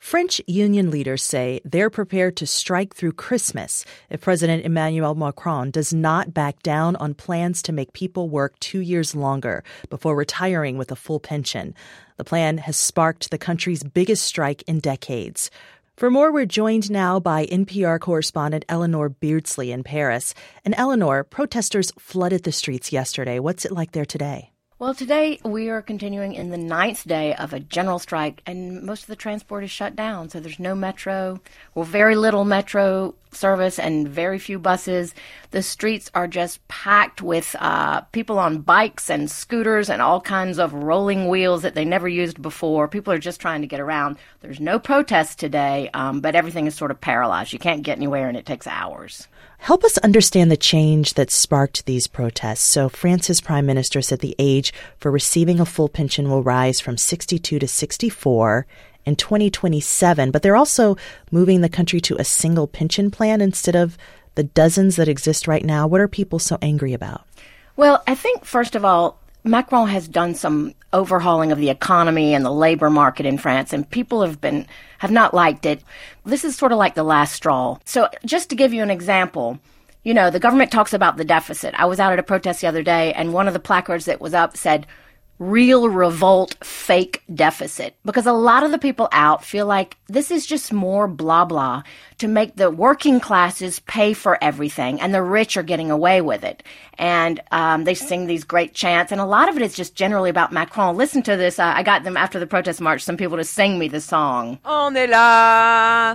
French union leaders say they're prepared to strike through Christmas if President Emmanuel Macron does not back down on plans to make people work 2 years longer before retiring with a full pension. The plan has sparked the country's biggest strike in decades. For more, we're joined now by NPR correspondent Eleanor Beardsley in Paris. And Eleanor, protesters flooded the streets yesterday. What's it like there today? Well, today we are continuing in the 9th day of a general strike, and most of the transport is shut down. So there's no metro, or very little metro service, and very few buses. The streets are just packed with people on bikes and scooters and all kinds of rolling wheels that they never used before. People are just trying to get around. There's no protests today, but everything is sort of paralyzed. You can't get anywhere, and it takes hours. Help us understand the change that sparked these protests. So France's prime minister said the age for receiving a full pension will rise from 62 to 64 in 2027, but they're also moving the country to a single pension plan instead of the dozens that exist right now. What are people so angry about? Well, I think, first of all, Macron has done some overhauling of the economy and the labor market in France, and people have not liked it. This is sort of like the last straw. So just to give you an example, you know, the government talks about the deficit. I was out at a protest the other day, and one of the placards that was up said, "Real revolt, fake deficit." Because a lot of the people out feel like this is just more blah blah to make the working classes pay for everything, and the rich are getting away with it. And they sing these great chants, and a lot of it is just generally about Macron. Listen to this. I got them after the protest march, some people to sing me the song. On est là,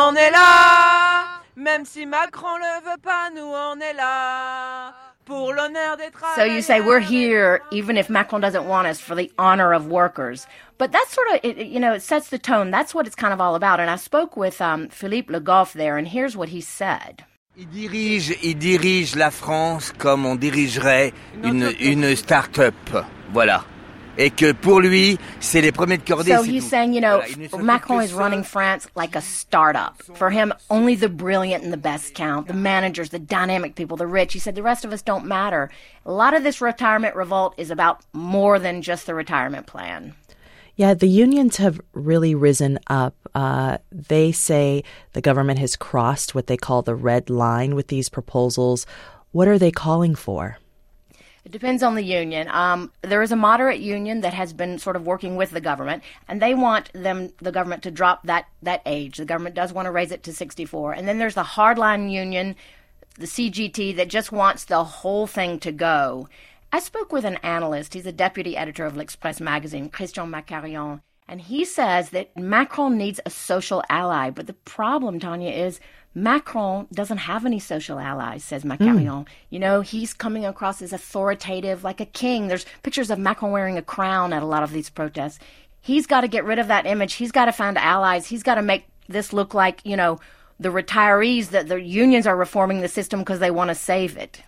même si Macron ne veut pas, nous on est là. So you say we're here even if Macron doesn't want us, for the honor of workers. But that's sort of, it sets the tone. That's what it's kind of all about. And I spoke with Philippe Le Goff there, and here's what he said. Il dirige la France comme on dirigerait une start-up. Voilà. Et que pour lui, c'est les premiers de cordée. So he's saying, Macron is running France like a startup. For him, only the brilliant and the best count, the managers, the dynamic people, the rich. He said the rest of us don't matter. A lot of this retirement revolt is about more than just the retirement plan. Yeah, the unions have really risen up. They say the government has crossed what they call the red line with these proposals. What are they calling for? It depends on the union. There is a moderate union that has been sort of working with the government, and they want the government to drop that age. The government does want to raise it to 64. And then there's the hardline union, the CGT, that just wants the whole thing to go. I spoke with an analyst. He's a deputy editor of L'Express magazine, Christian Macarion, and he says that Macron needs a social ally. But the problem, Tanya, is Macron doesn't have any social allies, says Macarion. He's coming across as authoritative, like a king. There's pictures of Macron wearing a crown at a lot of these protests. He's got to get rid of that image. He's got to find allies. He's got to make this look like, the retirees, that the unions are reforming the system because they want to save it.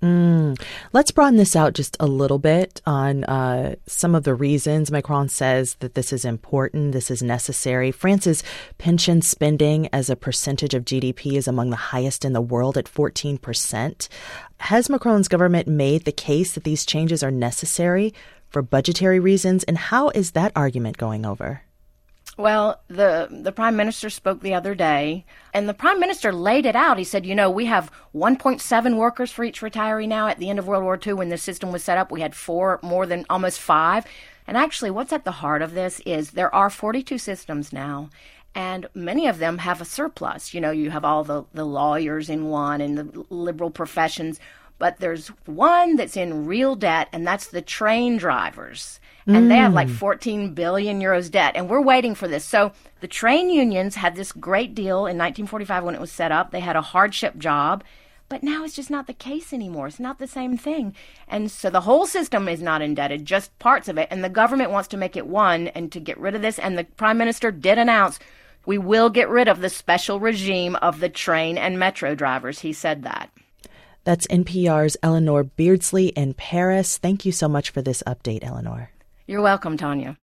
Let's broaden this out just a little bit on some of the reasons Macron says that this is important, this is necessary. France's pension spending as a percentage of GDP is among the highest in the world at 14%. Has Macron's government made the case that these changes are necessary for budgetary reasons? And how is that argument going over? Well, the prime minister spoke the other day, and the prime minister laid it out. He said, we have 1.7 workers for each retiree now. At the end of World War II, when the system was set up, we had more than almost 5. And actually, what's at the heart of this is there are 42 systems now, and many of them have a surplus. You have all the lawyers in one and the liberal professions, but there's one that's in real debt, and that's the train drivers. And they have like 14 billion euros debt, and we're waiting for this. So the train unions had this great deal in 1945 when it was set up. They had a hardship job, but now it's just not the case anymore. It's not the same thing. And so the whole system is not indebted, just parts of it. And the government wants to make it one and to get rid of this. And the prime minister did announce, we will get rid of the special regime of the train and metro drivers. He said that. That's NPR's Eleanor Beardsley in Paris. Thank you so much for this update, Eleanor. You're welcome, Tanya.